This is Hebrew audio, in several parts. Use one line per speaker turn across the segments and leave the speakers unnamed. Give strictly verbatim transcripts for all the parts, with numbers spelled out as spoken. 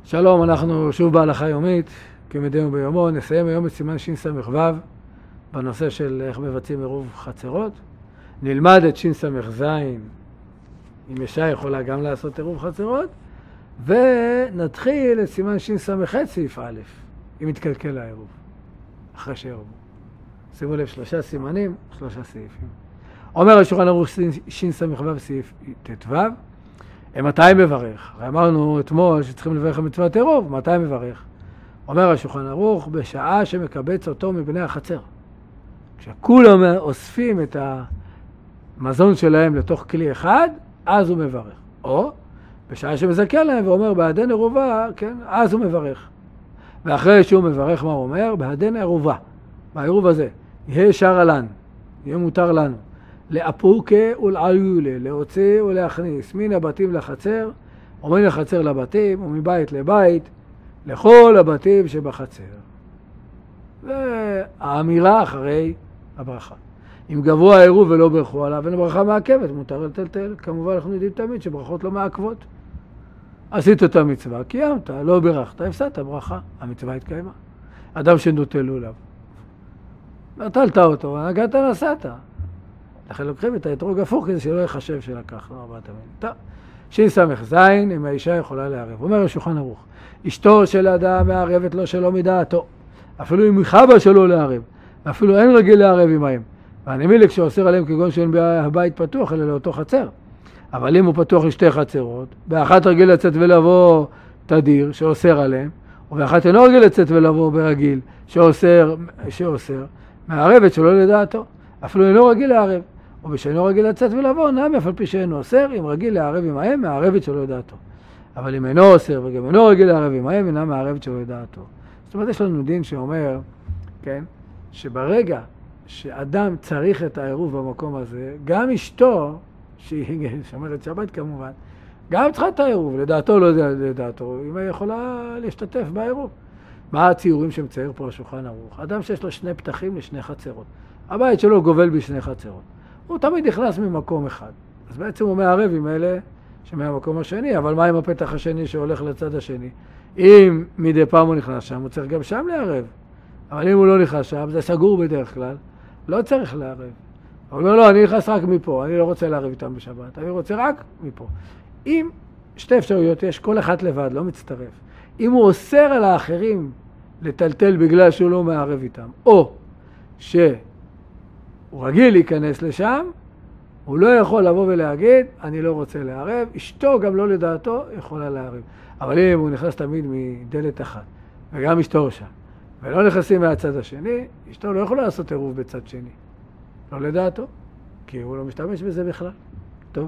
שלום, אנחנו שוב בהלכה יומית, כמדינו ביומו. נסיים היום את סימן שס"ו בנושא של איך מבצעים עירוב חצרות. נלמד את שס"ז, אם אישה יכולה גם לעשות עירוב חצרות, ונתחיל את סימן שס"ח סעיף א', אם יתקלקל העירוב, אחרי שעירבו. שימו לב, שלושה סימנים, שלושה סעיפים. אומר השולחן ערוך שס"ו סעיף ט"ו, מתי מברך? אמרנו אתמול שצריכים לברך מצוות עירוב, מתי מברך? אומר השולחן ערוך, בשעה שמקבץ אותו מבני החצר. כשכולם אוספים את המזון שלהם לתוך כלי אחד, אז הוא מברך. או בשעה שמזכה להם ואומר בעדן עירובה, כן, אז הוא מברך. ואחרי שהוא מברך, מה הוא אומר? בעדן עירובה. בעירוב הזה, יהיה שר עלן, יהיה מותר לנו. לאפוקה ולעיולה, להוציא ולהכניס מן הבתים לחצר, ומן החצר לבתים, ומבית לבית, לכל הבתים שבחצר. והאמירה אחרי הברכה. אם גבוה העירוב ולא ברכו עליו, ואין ברכה מעכבת, מותר לטלטל. כמובן אנחנו יודעים תמיד שברכות לא מעכבות. עשית את המצווה, קיימת, לא ברכת, הפסדת ברכה, המצווה התקיימה. אדם שנוטל לולב. נטלת אותו, נגעת נסעת. לכן לוקחים את האתרוג הפוך כדי שלא יחשב שלקח ארבעת המינים. טוב, שס"ז, אם האישה יכולה לערב. אומר השולחן ערוך, אשתו של אדם מערבת לו שלא מדעתו, אפילו אם היא חבה שלא לערב, אפילו אין רגיל לערב עמהם. והנמילה כשאוסר עליהם כגון שאין הבית פתוח, אלא לאותו חצר. אבל אם הוא פתוח לשתי חצרות, באחת רגיל לצאת ולבוא תדיר, שאוסר עליהם, ובאחת אינו רגיל לצאת ולבוא ברגיל, שאוסר, שאוסר, מערבת שלא לדעתו, אפילו אינו רגיל לערב. ובשאינו רגיל לצאת ולבוא, נעמי אף על פי שאינו אוסר, אם רגיל לערב עמהם, מערבת שלא לדעתו. אבל אם אינו אוסר וגם אינו רגיל לערב עמהם, אינה מערבת שלא לדעתו. זאת אומרת, יש לנו דין שאומר, כן, שברגע שאדם צריך את העירוב במקום הזה, גם אשתו, שהיא שומרת שבת כמובן, גם צריכה את העירוב, לדעתו לא לדעתו, אם היא יכולה להשתתף בעירוב. מה הציורים שמצייר פה השולחן ערוך? אדם שיש לו שני פתחים לשני חצרות. הבית שלו גובל בשני חצרות. הוא תמיד נכנס ממקום אחד. אז בעצם הוא מערב עם אלה שמהמקום השני, אבל מה עם הפתח השני שהולך לצד השני? אם מדי פעם הוא נכנס שם, הוא צריך גם שם לערב. אבל אם הוא לא נכנס שם, זה סגור בדרך כלל, לא צריך לערב. אבל לא, לא, אני נכנס רק מפה, אני לא רוצה לערב איתם בשבת, אני רוצה רק מפה. אם שתי אפשרויות יש, כל אחד לבד, לא מצטרף. אם הוא אוסר על האחרים לטלטל בגלל שהוא לא מערב איתם, או שהוא רגיל להיכנס לשם, הוא לא יכול לבוא ולהגיד, אני לא רוצה לערב, אשתו גם לא לדעתו יכולה לערב. אבל אם הוא נכנס תמיד מדלת אחת, וגם אשתו שם, ולא נכנסים מהצד השני, אשתו לא יכולה לעשות עירוב בצד שני. לא לדעתו, כי הוא לא משתמש בזה בכלל. טוב.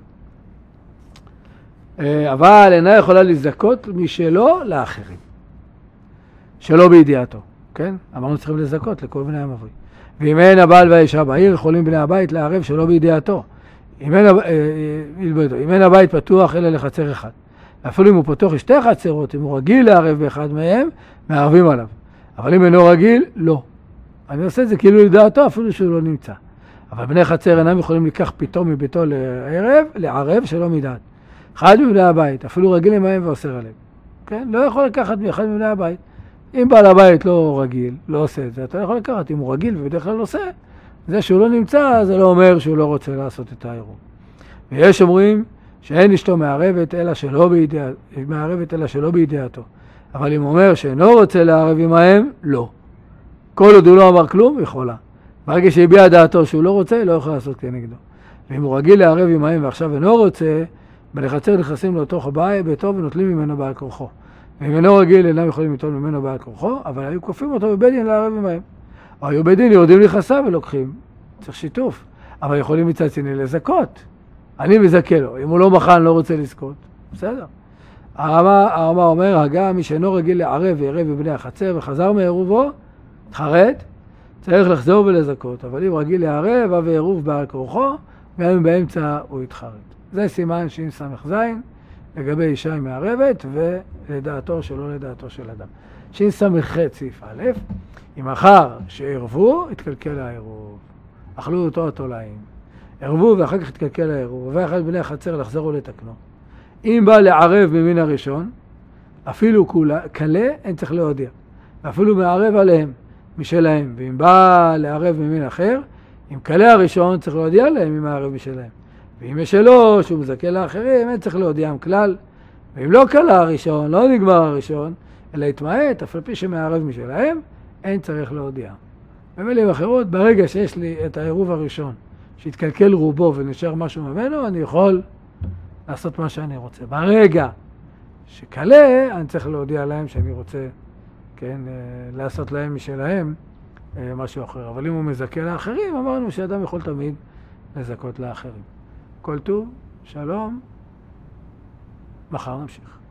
אבל אינה יכולה לזכות משלו לאחרים. שלא בידיעתו, כן? אמרנו צריכים לזכות לכל בני המבוי. ואם אין הבעל והאישה בעיר, יכולים בני הבית לערב שלא בידיעתו. אם אין, אם אין הבית פתוח, אלא לחצר אחד. אפילו אם הוא פתוח לשתי חצרות, אם הוא רגיל לערב באחד מהם, מערבים עליו. אבל אם אינו רגיל, לא. אני עושה את זה כאילו לדעתו, אפילו שהוא לא נמצא. אבל בני חצר אינם יכולים לקח פתאום מביתו לערב, לערב שלא מדעת. אחד מבני הבית, אפילו רגיל עמהם ואוסר עליהם. כן? לא יכול לקחת מאחד מבני הבית. אם בעל הבית לא רגיל, לא עושה את זה, אתה לא יכול לקחת. אם הוא רגיל ובדרך כלל עושה, זה שהוא לא נמצא, זה לא אומר שהוא לא רוצה לעשות את העירוב. ויש אומרים שאין אשתו מערבת אלא שלא בידיעת, מערבת אלא שלא בידיעתו. אבל אם הוא אומר שאינו רוצה לערב עמהם, לא. כל עוד הוא לא אמר כלום, יכולה. ברגע שהביע דעתו שהוא לא רוצה, לא יכול לעשות כנגדו. ואם הוא רגיל לערב עמהם ועכשיו אינו רוצה, בלחצר נכנסים לאותו בית ביתו ונוטלים ממנו בעל כורחו. ואם אינו רגיל, אינם יכולים ליטול ממנו בעל כורחו, אבל היו כופים אותו בבית דין לערב עמהם. או היו בית דין יורדים לחסה ולוקחים. צריך שיתוף. אבל יכולים מצד שני לזכות. אני מזכה לו. אם הוא לא מכן, לא רוצה לזכות. בסדר. הרמה, הרמה אומר, הגם מי שאינו רגיל לערב וערב בבני החצר וחזר מעירובו, תחרט, צריך לחזור ולזכות. אבל אם רגיל לערב ועירוב בעל כורחו, גם אם באמצע הוא יתחרט. זה סימן שס"ז לגבי אישה היא מערבת ולדעתו שלא לדעתו של אדם. שס"ח סעיף א', אם אחר שערבו, התקלקל העירוב. אכלו אותו התולעים. ערבו ואחר כך התקלקל העירוב. ואחד בני החצר לחזור ולתקנו. אם בא לערב ממין הראשון, אפילו כלה, אין צריך להודיע. ואפילו מערב עליהם משלהם. ואם בא לערב ממין אחר, אם כלה הראשון צריך להודיע להם אם מערב משלהם. ואם יש שלו, שהוא מזכה לאחרים, אין צריך להודיעם כלל. ואם לא כלה הראשון, לא נגמר הראשון, אלא התמעט, אף על פי שמערב משלהם, אין צריך להודיע. במילים אחרות, ברגע שיש לי את העירוב הראשון, שהתקלקל רובו ונשאר משהו ממנו, אני יכול לעשות מה שאני רוצה. ברגע שכלה, אני צריך להודיע להם שאני רוצה, כן, לעשות להם משלהם משהו אחר. אבל אם הוא מזכה לאחרים, אמרנו שאדם יכול תמיד לזכות לאחרים. כל טוב, שלום, מחר נמשיך.